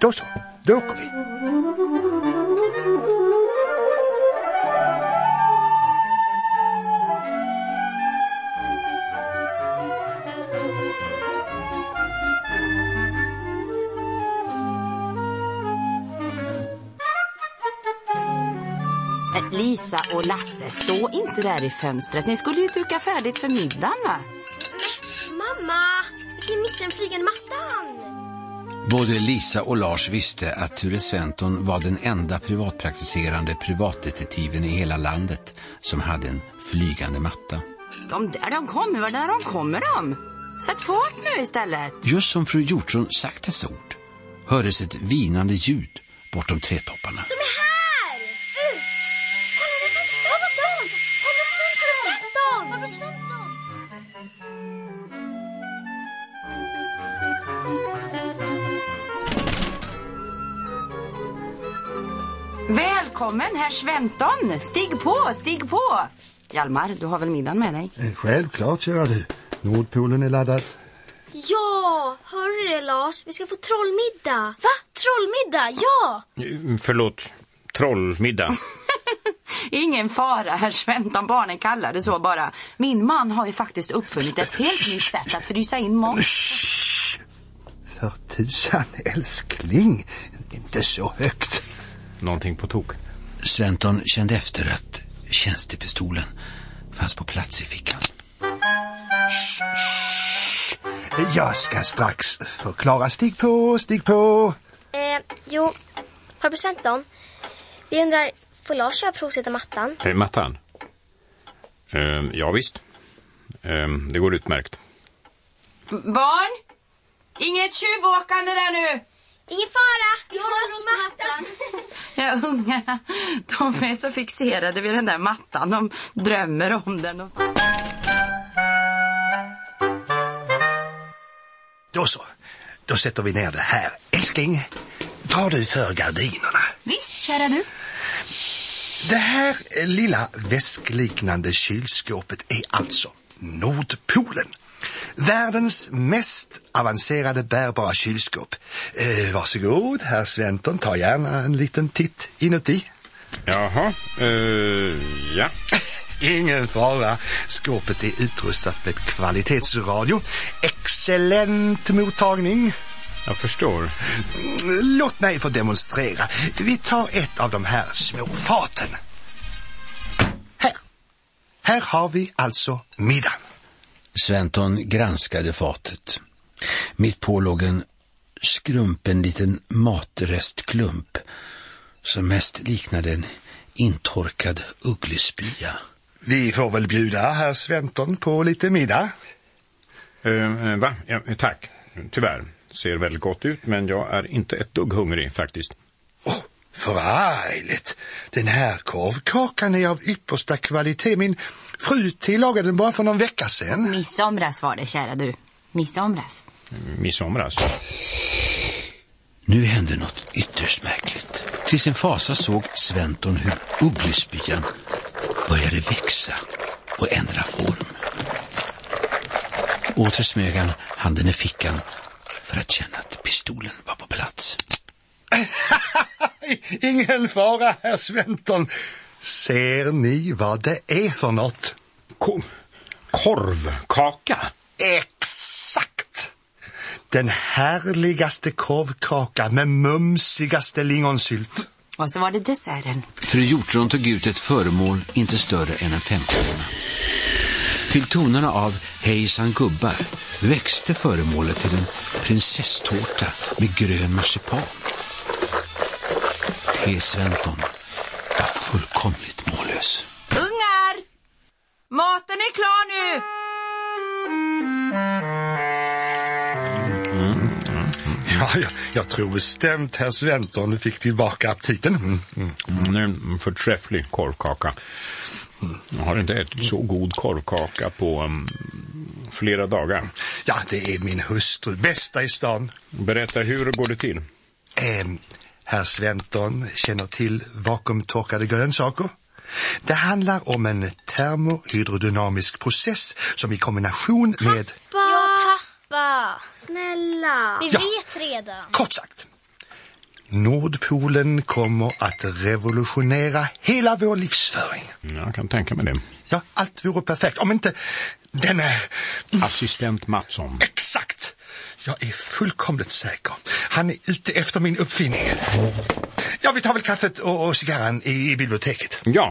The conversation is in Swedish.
Då så, då åker vi. Lisa och Lasse, stå inte där i fönstret. Ni skulle ju duka färdigt för middagen, va? Mamma, vi kan missa den flygande mattan. Både Lisa och Lars visste att Ture Sventon var den enda privatpraktiserande privatdetektiven i hela landet som hade en flygande matta. De kommer, var där de kommer de? Sätt fart nu istället. Just som fru Hjortsson sagt dessa ord hördes ett vinande ljud bortom trädtopparna. De är här! Ut! Kolla, det är Farbror Sventon! Välkommen, herr Sventon. Stig på. Hjalmar, du har väl middagen med dig? Självklart, kära du. Nordpolen är laddad. Ja, hör du det, Lars? Vi ska få trollmiddag. Va? Trollmiddag? Ja! Förlåt, trollmiddag. Ingen fara, herr Sventon. Barnen kallar det så bara. Min man har ju faktiskt uppfunnit ett helt nytt sätt att frysa in mat. För tusan, älskling. Inte så högt. Någonting på tok. Sventon kände efter att tjänstepistolen fanns på plats i fickan. Jag ska strax förklara. Stig på. Jo, Farbror Sventon. Vi undrar, får Lars köra provsätta mattan? Mattan? Ja, visst. Det går utmärkt. Barn, inget tjuvåkande där nu. Ingen fara, vi håller oss på mattan. Ja, ungarna, de är så fixerade vid den där mattan. De drömmer om den. Då så, då sätter vi ner det här. Älskling, drar du för gardinerna? Visst, kära du. Det här lilla väskliknande kylskåpet är alltså Nordpolen. Världens mest avancerade bärbara kylskåp. Varsågod, herr Sventon, ta gärna en liten titt inuti. Jaha, ja. Ingen fara. Skåpet är utrustat med kvalitetsradio. Excellent mottagning. Jag förstår. Låt mig få demonstrera. Vi tar ett av de här små faten. Här har vi alltså middagen. Sventon granskade fatet. Mitt på låg en skrumpen liten matrestklump som mest liknade en intorkad ugglespya. Vi får väl bjuda herr Sventon på lite middag. Va? Ja, tack. Tyvärr. Ser väldigt gott ut, men jag är inte ett dugg hungrig faktiskt. Förargligt. Den här korvkakan är av yppersta kvalitet. Min fru tillagade den bara för någon vecka sedan. Midsomras var det, kära du. Midsomras? Nu hände något ytterst märkligt. Till sin fasa såg Sventon hur ugglespyan började växa och ändra form. Åter smög han handen i fickan för att känna att pistolen var på plats. Ingen fara, herr Sventon. Ser ni vad det är för något? Korvkaka? Exakt! Den härligaste korvkakan med mumsigaste lingonsylt. Och så var det desserten. Fru Hjortsson tog ut ett föremål inte större än en 5-krona. Till tonerna av Hejsan gubbar växte föremålet till en prinsesstårta med grön marsipan. T. Sventon var fullkomligt mållös. Ungar! Maten är klar nu! Ja, jag tror bestämt herr Sventon fick tillbaka aptiten. En förträfflig korvkaka. Jag har inte ätit så god korvkaka på flera dagar. Ja, det är min hustru, bästa i stan. Berätta, hur går det till? Herr Sventon känner till vakuumtorkade grönsaker. Det handlar om en termohydrodynamisk process som i kombination med... Pappa! Snälla! Vi vet redan. Kort sagt, Nordpolen kommer att revolutionera hela vår livsföring. Jag kan tänka mig det. Ja, allt vore perfekt. Om inte denne... Assistent Mattsson. Exakt! Jag är fullkomligt säker. Han är ute efter min uppfinning. Ja, vi tar väl kaffet och cigarren i biblioteket. Ja.